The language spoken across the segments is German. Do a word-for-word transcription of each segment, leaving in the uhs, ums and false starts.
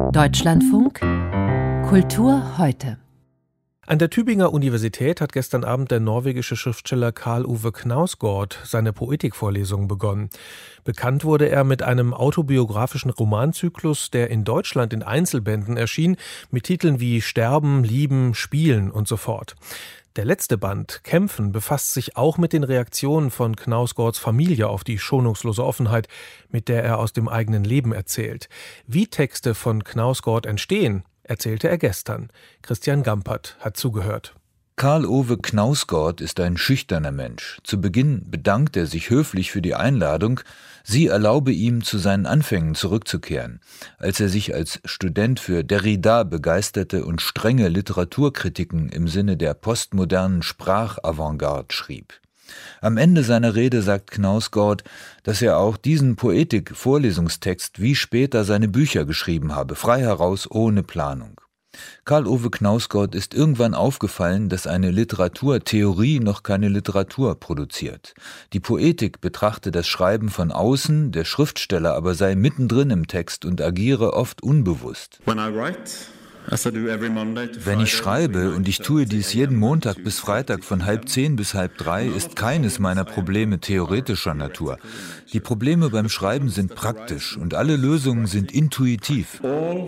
Deutschlandfunk Kultur heute. An der Tübinger Universität hat gestern Abend der norwegische Schriftsteller Karl Ove Knausgård seine Poetikvorlesung begonnen. Bekannt wurde er mit einem autobiografischen Romanzyklus, der in Deutschland in Einzelbänden erschien, mit Titeln wie Sterben, Lieben, Spielen und so fort. Der letzte Band, Kämpfen, befasst sich auch mit den Reaktionen von Knausgårds Familie auf die schonungslose Offenheit, mit der er aus dem eigenen Leben erzählt. Wie Texte von Knausgård entstehen, erzählte er gestern. Christian Gampert hat zugehört. Karl Ove Knausgård ist ein schüchterner Mensch. Zu Beginn bedankt er sich höflich für die Einladung, sie erlaube ihm, zu seinen Anfängen zurückzukehren, als er sich als Student für Derrida begeisterte und strenge Literaturkritiken im Sinne der postmodernen Sprachavantgarde schrieb. Am Ende seiner Rede sagt Knausgård, dass er auch diesen Poetik-Vorlesungstext wie später seine Bücher geschrieben habe, frei heraus, ohne Planung. Karl Ove Knausgård ist irgendwann aufgefallen, dass eine Literaturtheorie noch keine Literatur produziert. Die Poetik betrachte das Schreiben von außen, der Schriftsteller aber sei mittendrin im Text und agiere oft unbewusst. When I write, Wenn ich schreibe, und ich tue dies jeden Montag bis Freitag von halb zehn bis halb drei, ist keines meiner Probleme theoretischer Natur. Die Probleme beim Schreiben sind praktisch und alle Lösungen sind intuitiv.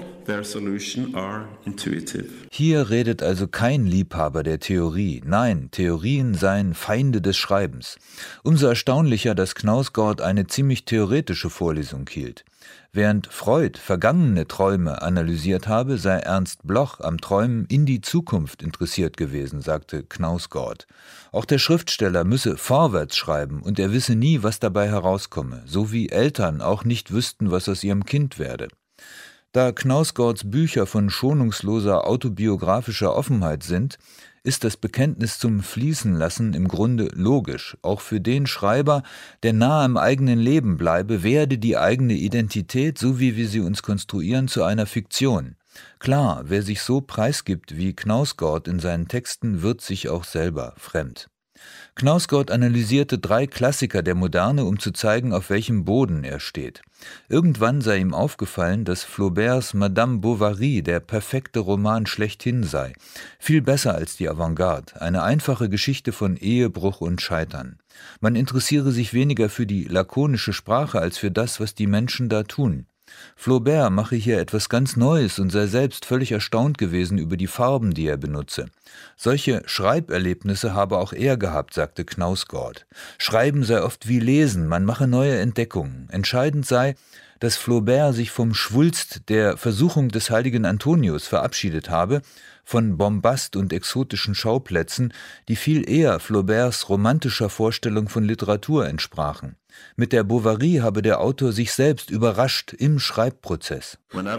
Hier redet also kein Liebhaber der Theorie. Nein, Theorien seien Feinde des Schreibens. Umso erstaunlicher, dass Knausgård eine ziemlich theoretische Vorlesung hielt. Während Freud vergangene Träume analysiert habe, sei Ernst Bloch am Träumen in die Zukunft interessiert gewesen, sagte Knausgård. Auch der Schriftsteller müsse vorwärts schreiben und er wisse nie, was dabei herauskomme, so wie Eltern auch nicht wüssten, was aus ihrem Kind werde. Da Knausgårds Bücher von schonungsloser autobiografischer Offenheit sind, ist das Bekenntnis zum Fließenlassen im Grunde logisch. Auch für den Schreiber, der nah am eigenen Leben bleibe, werde die eigene Identität, so wie wir sie uns konstruieren, zu einer Fiktion. Klar, wer sich so preisgibt wie Knausgård in seinen Texten, wird sich auch selber fremd. Knausgård analysierte drei Klassiker der Moderne, um zu zeigen, auf welchem Boden er steht. Irgendwann sei ihm aufgefallen, dass Flauberts Madame Bovary der perfekte Roman schlechthin sei. Viel besser als die Avantgarde, eine einfache Geschichte von Ehebruch und Scheitern. Man interessiere sich weniger für die lakonische Sprache als für das, was die Menschen da tun. Flaubert mache hier etwas ganz Neues und sei selbst völlig erstaunt gewesen über die Farben, die er benutze. Solche Schreiberlebnisse habe auch er gehabt, sagte Knausgård. Schreiben sei oft wie Lesen, man mache neue Entdeckungen. Entscheidend sei, dass Flaubert sich vom Schwulst der Versuchung des heiligen Antonius verabschiedet habe, von Bombast und exotischen Schauplätzen, die viel eher Flauberts romantischer Vorstellung von Literatur entsprachen. Mit der Bovary habe der Autor sich selbst überrascht im Schreibprozess.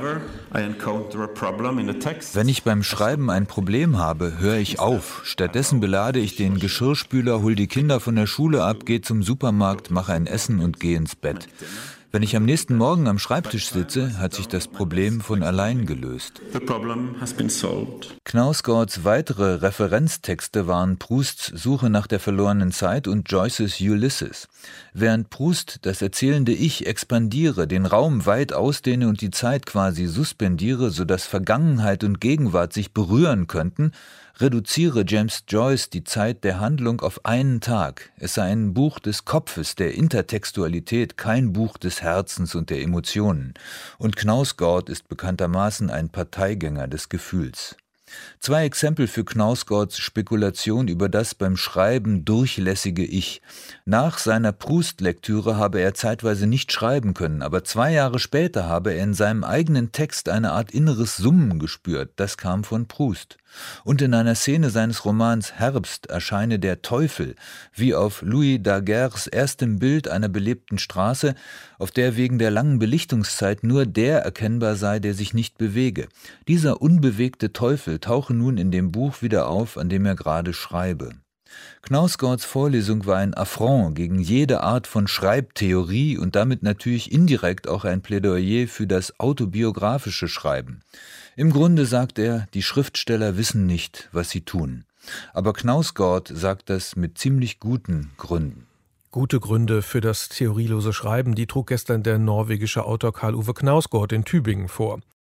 Wenn ich beim Schreiben ein Problem habe, höre ich auf. Stattdessen belade ich den Geschirrspüler, hol die Kinder von der Schule ab, gehe zum Supermarkt, mache ein Essen und gehe ins Bett. Wenn ich am nächsten Morgen am Schreibtisch sitze, hat sich das Problem von allein gelöst. Knausgårds weitere Referenztexte waren Prousts Suche nach der verlorenen Zeit und Joyces Ulysses. Während Proust das erzählende Ich expandiere, den Raum weit ausdehne und die Zeit quasi suspendiere, sodass Vergangenheit und Gegenwart sich berühren könnten, reduziere James Joyce die Zeit der Handlung auf einen Tag. Es sei ein Buch des Kopfes, der Intertextualität, kein Buch des Herzens und der Emotionen. Und Knausgård ist bekanntermaßen ein Parteigänger des Gefühls. Zwei Exempel für Knausgårds Spekulation über das beim Schreiben durchlässige Ich. Nach seiner Proust-Lektüre habe er zeitweise nicht schreiben können, aber zwei Jahre später habe er in seinem eigenen Text eine Art inneres Summen gespürt. Das kam von Proust. Und in einer Szene seines Romans Herbst erscheine der Teufel, wie auf Louis Daguerres erstem Bild einer belebten Straße, auf der wegen der langen Belichtungszeit nur der erkennbar sei, der sich nicht bewege. Dieser unbewegte Teufel tauche nun in dem Buch wieder auf, an dem er gerade schreibe. Knausgårds Vorlesung war ein Affront gegen jede Art von Schreibtheorie und damit natürlich indirekt auch ein Plädoyer für das autobiografische Schreiben. Im Grunde sagt er, die Schriftsteller wissen nicht, was sie tun. Aber Knausgård sagt das mit ziemlich guten Gründen. Gute Gründe für das theorielose Schreiben, die trug gestern der norwegische Autor Karl Ove Knausgård in Tübingen vor.